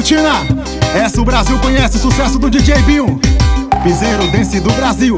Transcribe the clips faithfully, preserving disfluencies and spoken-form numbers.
Tina, essa o Brasil conhece, o sucesso do D J Binho, piseiro dance do Brasil.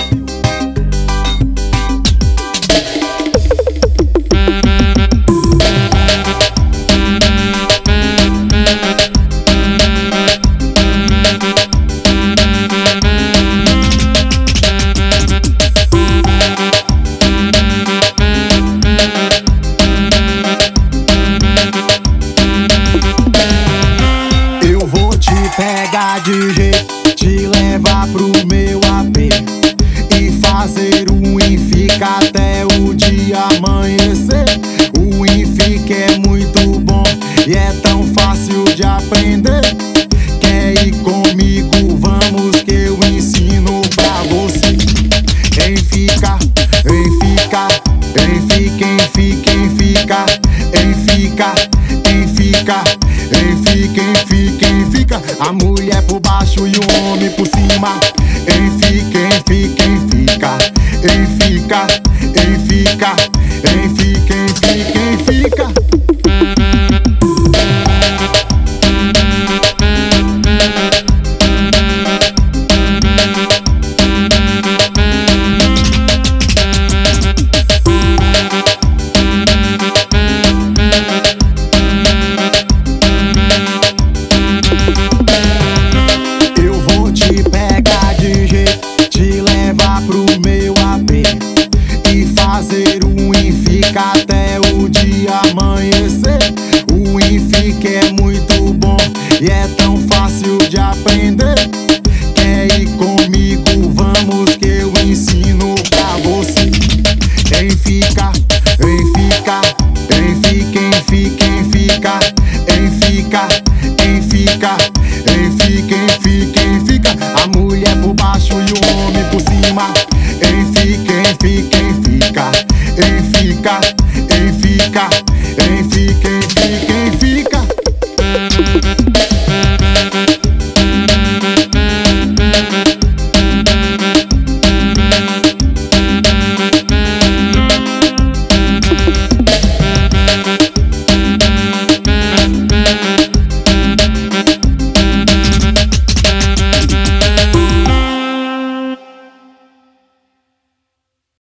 Pegar de jeito, te levar pro meu A P e fazer um Infica até o dia amanhecer. O Infica é muito bom e é tão fácil de aprender. Quer ir comigo? Vamos que eu ensino pra você. Infica, Infica, Infica, Infica, Infica, Infica, Infica, Infica, Infica, Infica. A mulher por baixo e o homem por cima. Infica, Infica, Infica, Infica, Infica, Infica, Infica, Infica. Fazer um Infica até o dia amanhecer. O Infica é muito bom e é tão fácil de aprender. Quer ir comigo? Vamos que eu ensino pra você. Infica, Infica, Infica, Infica, Infica, Infica, Infica, Infica, Infica, Infica. A mulher por baixo e o homem por cima. Infica, Infica, Infica, Infica.